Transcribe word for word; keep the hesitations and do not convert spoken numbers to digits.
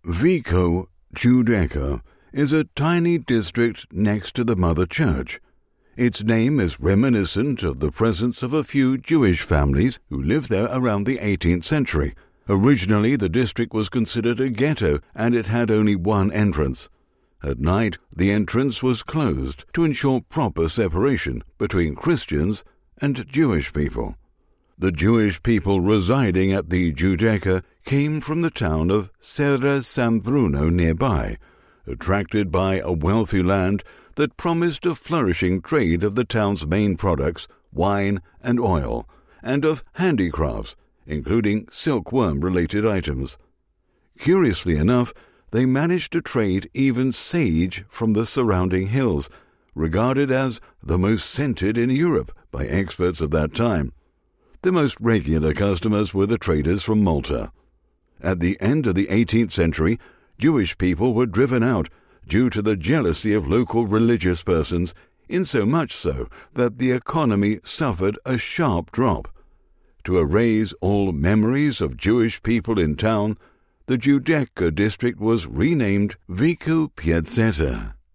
Vico Giudecca is a tiny district next to the Mother Church. Its name is reminiscent of the presence of a few Jewish families who lived there around the eighteenth century. Originally, the district was considered a ghetto and it had only one entrance. At night, the entrance was closed to ensure proper separation between Christians and Jewish people. The Jewish people residing at the Giudecca came from the town of Serra San Bruno nearby, attracted by a wealthy land that promised a flourishing trade of the town's main products, wine and oil, and of handicrafts, including silkworm-related items. Curiously enough, they managed to trade even sage from the surrounding hills, regarded as the most scented in Europe by experts of that time. The most regular customers were the traders from Malta. At the end of the eighteenth century, Jewish people were driven out due to the jealousy of local religious persons, insomuch so that the economy suffered a sharp drop. To erase all memories of Jewish people in town, the Giudecca district was renamed Vico Piazzetta.